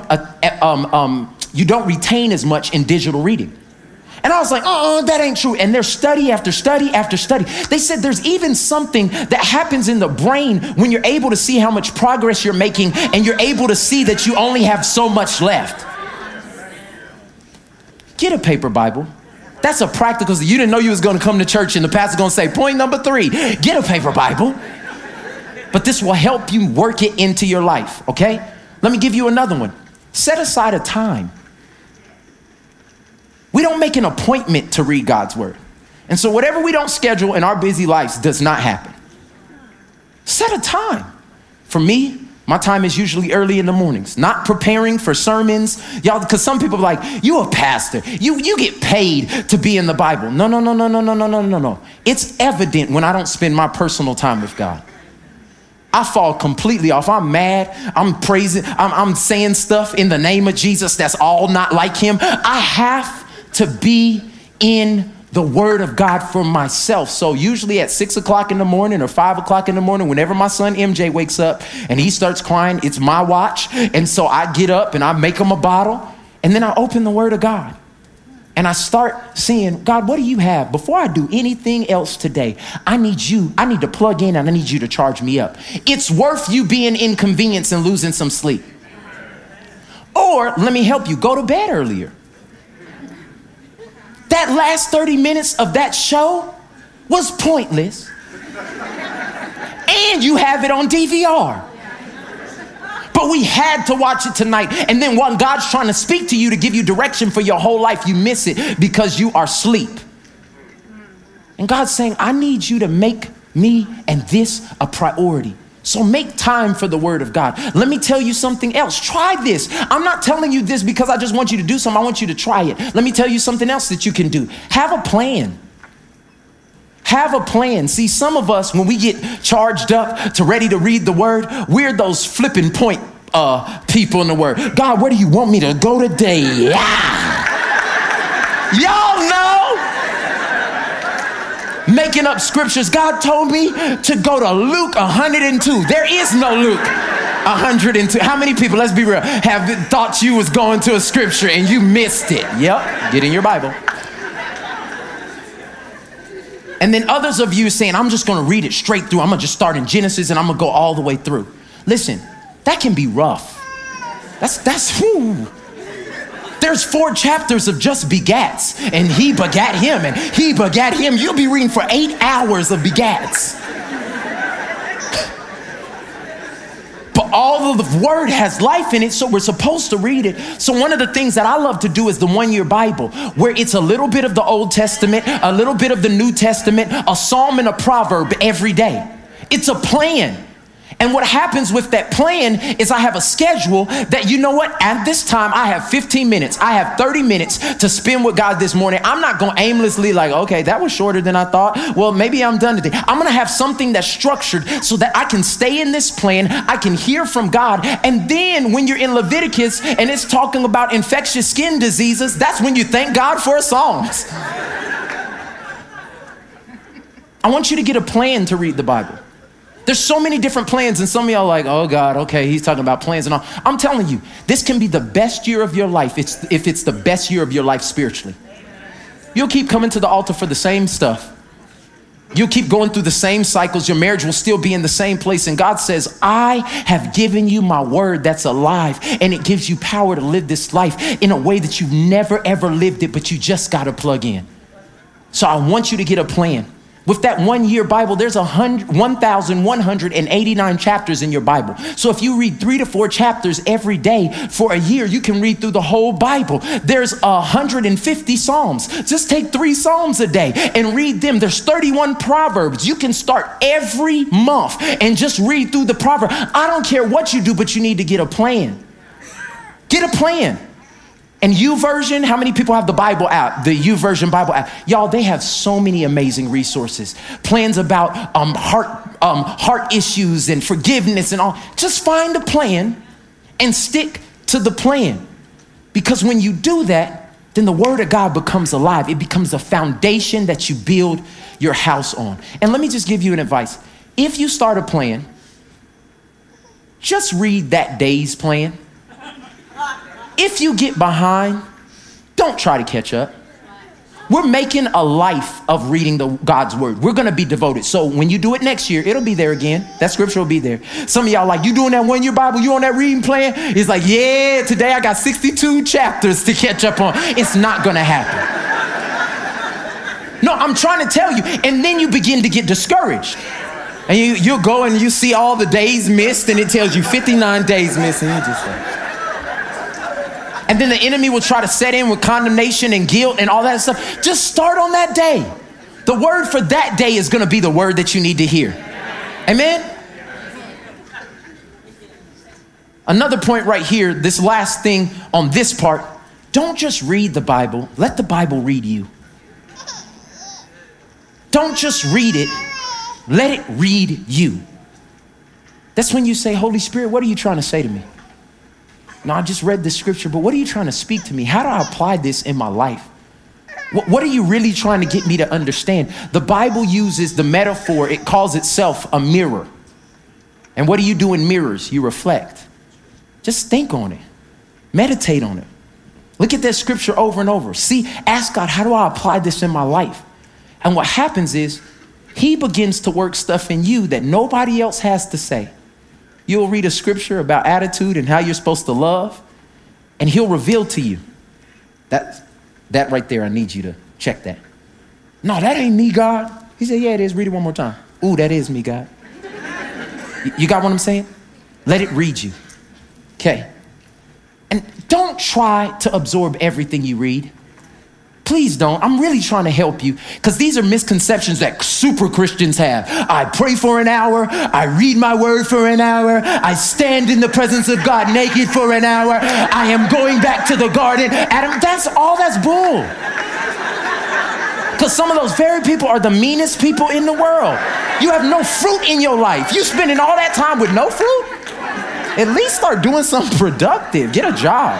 retain as much in digital reading. And I was like, that ain't true. And there's study after study after study. They said there's even something that happens in the brain when you're able to see how much progress you're making and you're able to see that you only have so much left. Get a paper Bible. That's a practical. You didn't know you was going to come to church and the pastor's going to say, point number 3, get a paper Bible. But this will help you work it into your life, okay? Let me give you another one. Set aside a time. We don't make an appointment to read God's word. And so whatever we don't schedule in our busy lives does not happen. Set a time. For me, my time is usually early in the mornings, not preparing for sermons. Y'all, because some people are like, you a pastor. You get paid to be in the Bible. No. It's evident when I don't spend my personal time with God. I fall completely off. I'm mad. I'm praising. I'm saying stuff in the name of Jesus that's all not like him. I have to be in the word of God for myself. So usually at 6 o'clock in the morning or 5 o'clock in the morning, whenever my son MJ wakes up and he starts crying, it's my watch. And so I get up and I make him a bottle and then I open the word of God. And I start seeing, God, what do you have? Before I do anything else today, I need to plug in and I need you to charge me up. It's worth you being inconvenienced and losing some sleep. Or let me help you, go to bed earlier. That last 30 minutes of that show was pointless. And you have it on DVR. But we had to watch it tonight. And then when God's trying to speak to you to give you direction for your whole life, you miss it because you are asleep. And God's saying, I need you to make me and this a priority. So make time for the word of God. Let me tell you something else. Try this. I'm not telling you this because I just want you to do something. I want you to try it. Let me tell you something else that you can do. Have a plan. Have a plan. See, some of us, when we get charged up to ready to read the word, we're those flipping point people in the word. God, where do you want me to go today? Yeah. Y'all know. Making up scriptures. God told me to go to Luke 102. There is no Luke 102. How many people, let's be real, have thought you was going to a scripture and you missed it? Yep. Get in your Bible. And then others of you saying, I'm just going to read it straight through. I'm going to just start in Genesis and I'm going to go all the way through. Listen, that can be rough. That's whoo. There's 4 chapters of just begats, and he begat him, and he begat him. You'll be reading for 8 hours of begats. But all of the word has life in it, so we're supposed to read it. So one of the things that I love to do is the 1-year Bible, where it's a little bit of the Old Testament, a little bit of the New Testament, a psalm and a proverb every day. It's a plan. And what happens with that plan is I have a schedule that, you know what, at this time I have 15 minutes. I have 30 minutes to spend with God this morning. I'm not going to aimlessly like, okay, that was shorter than I thought. Well, maybe I'm done today. I'm going to have something that's structured so that I can stay in this plan. I can hear from God. And then when you're in Leviticus and it's talking about infectious skin diseases, that's when you thank God for Psalms. I want you to get a plan to read the Bible. There's so many different plans, and some of y'all are like, oh God, okay, he's talking about plans and all. I'm telling you, this can be the best year of your life if it's the best year of your life spiritually. You'll keep coming to the altar for the same stuff. You'll keep going through the same cycles. Your marriage will still be in the same place. And God says, I have given you my word that's alive, and it gives you power to live this life in a way that you've never, ever lived it, but you just got to plug in. So I want you to get a plan. With that 1-year Bible, there's 1,189 chapters in your Bible. So if you read 3 to 4 chapters every day for a year, you can read through the whole Bible. There's 150 Psalms. Just take 3 Psalms a day and read them. There's 31 Proverbs. You can start every month and just read through the Proverbs. I don't care what you do, but you need to get a plan. Get a plan. And YouVersion, how many people have the Bible app, the YouVersion Bible app? Y'all, they have so many amazing resources. Plans about heart issues and forgiveness and all. Just find a plan and stick to the plan. Because when you do that, then the word of God becomes alive. It becomes a foundation that you build your house on. And let me just give you an advice. If you start a plan, just read that day's plan. If you get behind, don't try to catch up. We're making a life of reading God's word. We're going to be devoted. So when you do it next year, it'll be there again. That scripture will be there. Some of y'all like, you doing that 1-year Bible? You on that reading plan? It's like, yeah, today I got 62 chapters to catch up on. It's not going to happen. No, I'm trying to tell you. And then you begin to get discouraged. And you'll go and you see all the days missed, and it tells you 59 days missing. You're just like... And then the enemy will try to set in with condemnation and guilt and all that stuff. Just start on that day. The word for that day is going to be the word that you need to hear. Amen? Another point right here, this last thing on this part, don't just read the Bible. Let the Bible read you. Don't just read it. Let it read you. That's when you say, Holy Spirit, what are you trying to say to me? No, I just read this scripture, but what are you trying to speak to me? How do I apply this in my life? What are you really trying to get me to understand? The Bible uses the metaphor. It calls itself a mirror. And what do you do in mirrors? You reflect. Just think on it. Meditate on it. Look at that scripture over and over. See, ask God, how do I apply this in my life? And what happens is he begins to work stuff in you that nobody else has to say. You'll read a scripture about attitude and how you're supposed to love, and he'll reveal to you. That right there, I need you to check that. No, that ain't me, God. He said, yeah, it is. Read it one more time. Ooh, that is me, God. You got what I'm saying? Let it read you. Okay. And don't try to absorb everything you read. Please don't. I'm really trying to help you because these are misconceptions that super Christians have. I pray for an hour. I read my word for an hour. I stand in the presence of God naked for an hour. I am going back to the garden. Adam, that's bull. Because some of those very people are the meanest people in the world. You have no fruit in your life. You spending all that time with no fruit? At least start doing something productive. Get a job.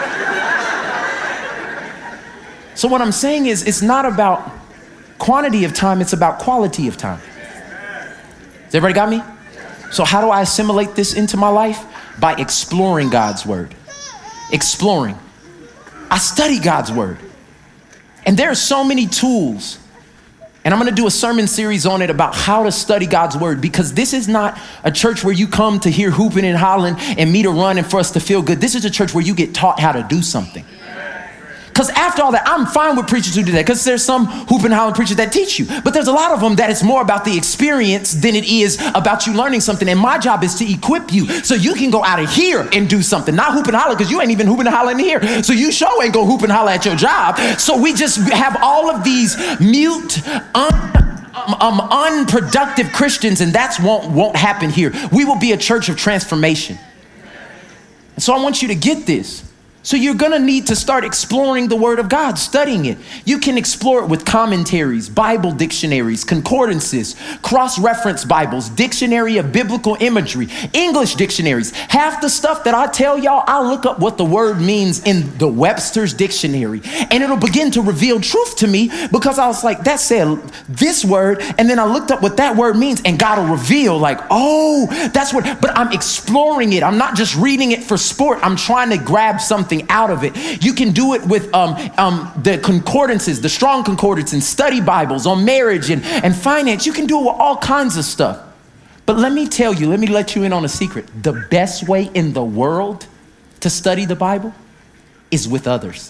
So what I'm saying is it's not about quantity of time, it's about quality of time. Has everybody got me? So how do I assimilate this into my life? By exploring God's word. Exploring. I study God's word. And there are so many tools. And I'm going to do a sermon series on it about how to study God's word, because this is not a church where you come to hear hooping and hollering and me to run and for us to feel good. This is a church where you get taught how to do something. Because after all that, I'm fine with preachers who do that, because there's some hooping and hollering preachers that teach you. But there's a lot of them that it's more about the experience than it is about you learning something. And my job is to equip you so you can go out of here and do something. Not hoop and holler, because you ain't even hooping and hollering in here. So you sure ain't go hoop and holler at your job. So we just have all of these mute, unproductive Christians, and that's won't happen here. We will be a church of transformation. And so I want you to get this. So you're going to need to start exploring the word of God, studying it. You can explore it with commentaries, Bible dictionaries, concordances, cross-reference Bibles, dictionary of biblical imagery, English dictionaries. Half the stuff that I tell y'all, I look up what the word means in the Webster's dictionary, and it'll begin to reveal truth to me, because I was like, that said this word, and then I looked up what that word means, and God will reveal like, oh, that's what, but I'm exploring it. I'm not just reading it for sport. I'm trying to grab something out of it. You can do it with the concordances, the Strong Concordance, and study Bibles on marriage and finance. You can do it with all kinds of stuff. But let me let you in on a secret. The best way in the world to study the Bible is with others.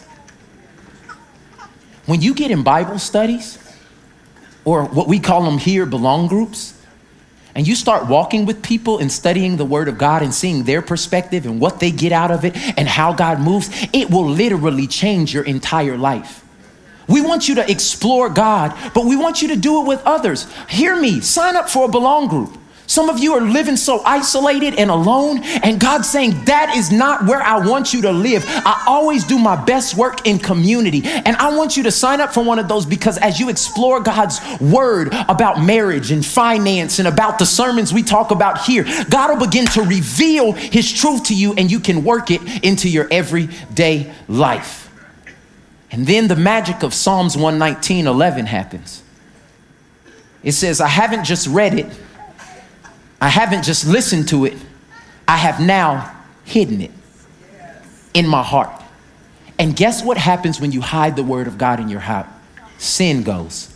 When you get in Bible studies, or what we call them here, belong groups, and you start walking with people and studying the word of God and seeing their perspective and what they get out of it and how God moves, it will literally change your entire life. We want you to explore God, but we want you to do it with others. Hear me, sign up for a belong group. Some of you are living so isolated and alone, and God's saying that is not where I want you to live. I always do my best work in community, and I want you to sign up for one of those, because as you explore God's word about marriage and finance and about the sermons we talk about here, God will begin to reveal his truth to you, and you can work it into your everyday life. And then the magic of Psalms 119:11 happens. It says, I haven't just read it, I haven't just listened to it, I have now hidden it in my heart. And guess what happens when you hide the word of God in your heart? Sin goes.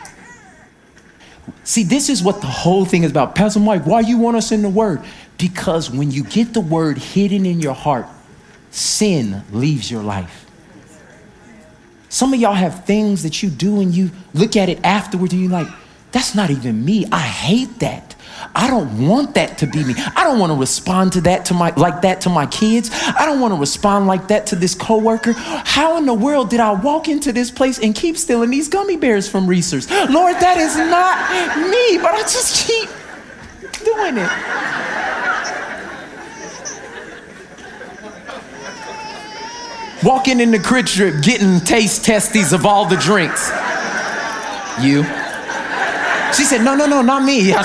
See, this is what the whole thing is about. Pastor Mike, why you want us in the word? Because when you get the word hidden in your heart, sin leaves your life. Some of y'all have things that you do and you look at it afterwards and you're like, that's not even me. I hate that. I don't want that to be me. I don't want to respond to that like that to my kids. I don't want to respond like that to this coworker. How in the world did I walk into this place and keep stealing these gummy bears from Reese's? Lord, that is not me, but I just keep doing it. Walking in the Crit Strip, getting taste testies of all the drinks. You. She said, no, not me.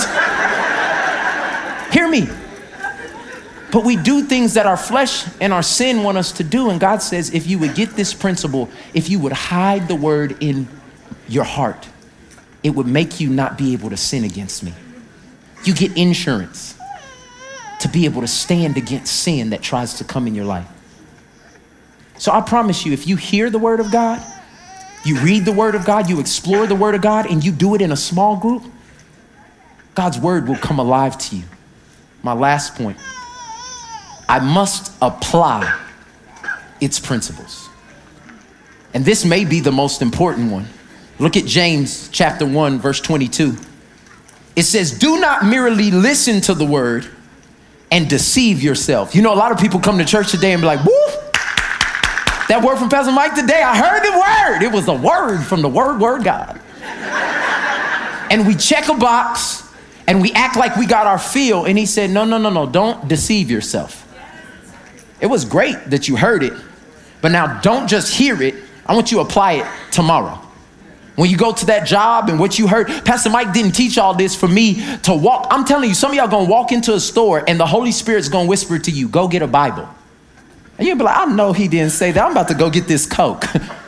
Hear me. But we do things that our flesh and our sin want us to do. And God says, if you would get this principle, if you would hide the word in your heart, it would make you not be able to sin against me. You get insurance to be able to stand against sin that tries to come in your life. So I promise you, if you hear the word of God, you read the word of God, you explore the word of God, and you do it in a small group, God's word will come alive to you. My last point, I must apply its principles. And this may be the most important one. Look at James chapter 1, verse 22. It says, do not merely listen to the word and deceive yourself. You know, a lot of people come to church today and be like, woo, that word from Pastor Mike today, I heard the word. It was a word from the word God. And we check a box and we act like we got our feel. And he said, no, don't deceive yourself. It was great that you heard it, but now don't just hear it. I want you to apply it tomorrow. When you go to that job and what you heard, Pastor Mike didn't teach all this for me to walk. I'm telling you, some of y'all gonna walk into a store and the Holy Spirit's gonna whisper to you, go get a Bible. And you'll be like, I know he didn't say that. I'm about to go get this Coke.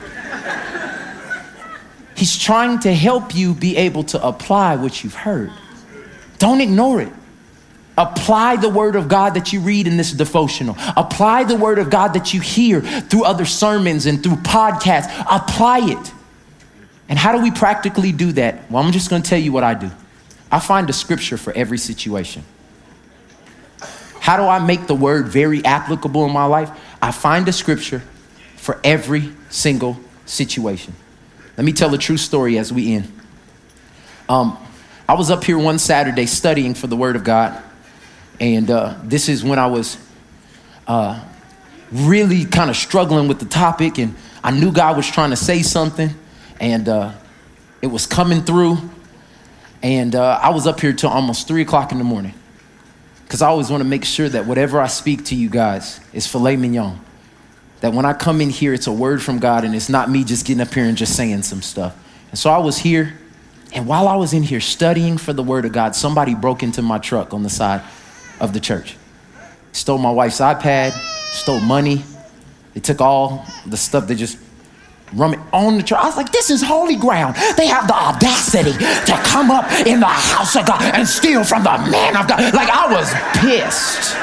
He's trying to help you be able to apply what you've heard. Don't ignore it. Apply the word of God that you read in this devotional. Apply the word of God that you hear through other sermons and through podcasts. Apply it. And how do we practically do that? Well, I'm just going to tell you what I do. I find a scripture for every situation. How do I make the word very applicable in my life? I find a scripture for every single situation. Let me tell a true story as we end. I was up here one Saturday studying for the word of God. And this is when I was really kind of struggling with the topic. And I knew God was trying to say something. And it was coming through. And I was up here till almost 3 o'clock in the morning. Because I always want to make sure that whatever I speak to you guys is filet mignon. That when I come in here, it's a word from God and it's not me just getting up here and just saying some stuff. And so I was here. And while I was in here studying for the word of God, somebody broke into my truck on the side of the church. Stole my wife's iPad, stole money. They took all the stuff. They just rum it on the truck. I was like, this is holy ground. They have the audacity to come up in the house of God and steal from the man of God. Like, I was pissed.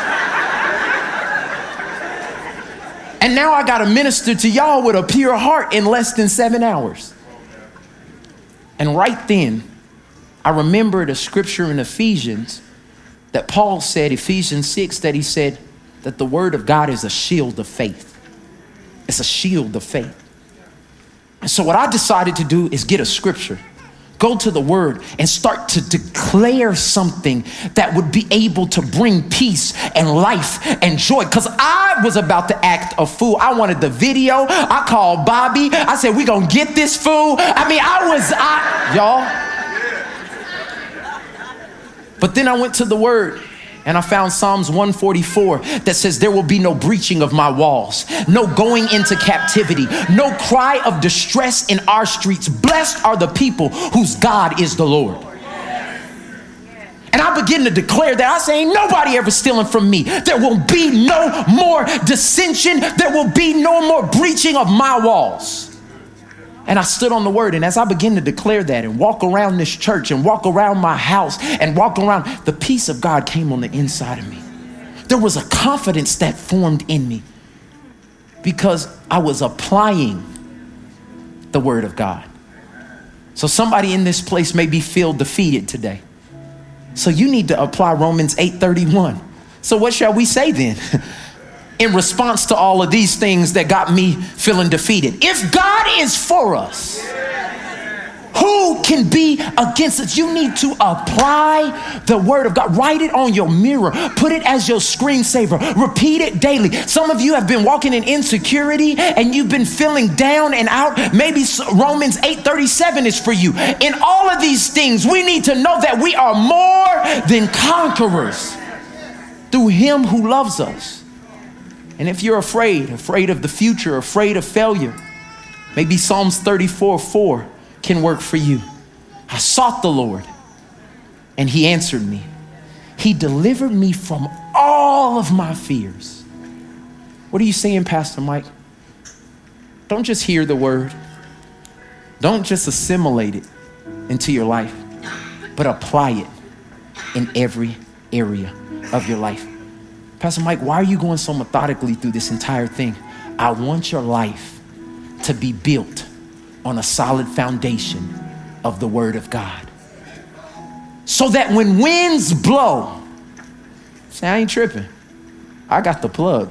And now I got to minister to y'all with a pure heart in less than 7 hours. And right then, I remembered a scripture in Ephesians that Paul said, Ephesians 6, that he said that the word of God is a shield of faith. It's a shield of faith. And so what I decided to do is get a scripture, go to the word and start to declare something that would be able to bring peace and life and joy. Because I was about to act a fool. I wanted the video. I called Bobby. I said, we gonna get this fool. I mean, y'all. But then I went to the word and I found Psalms 144 that says there will be no breaching of my walls, no going into captivity, no cry of distress in our streets. Blessed are the people whose God is the Lord. And I begin to declare that. I say, ain't nobody ever stealing from me. There will be no more dissension. There will be no more breaching of my walls. And I stood on the word. And as I began to declare that and walk around this church and walk around my house and walk around, the peace of God came on the inside of me. There was a confidence that formed in me because I was applying the word of God. So somebody in this place may be feel defeated today. So you need to apply Romans 8:31. So what shall we say then? In response to all of these things that got me feeling defeated. If God is for us, who can be against us? You need to apply the word of God. Write it on your mirror. Put it as your screensaver. Repeat it daily. Some of you have been walking in insecurity and you've been feeling down and out. Maybe Romans 8:37 is for you. In all of these things, we need to know that we are more than conquerors through him who loves us. And if you're afraid of the future, afraid of failure, maybe Psalms 34:4 can work for you. I sought the Lord and he answered me. He delivered me from all of my fears. What are you saying, Pastor Mike? Don't just hear the word. Don't just assimilate it into your life, but apply it in every area of your life. Pastor Mike, why are you going so methodically through this entire thing? I want your life to be built on a solid foundation of the word of God. So that when winds blow, say, I ain't tripping. I got the plug.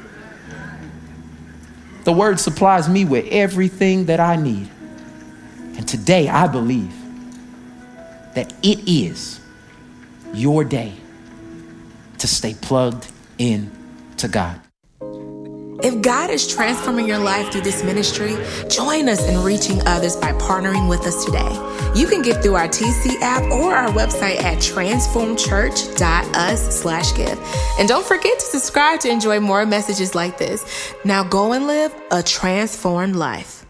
The word supplies me with everything that I need. And today I believe that it is your day to stay plugged in to God. If God is transforming your life through this ministry, join us in reaching others by partnering with us today. You can give through our TC app or our website at transformchurch.us/give. And don't forget to subscribe to enjoy more messages like this. Now go and live a transformed life.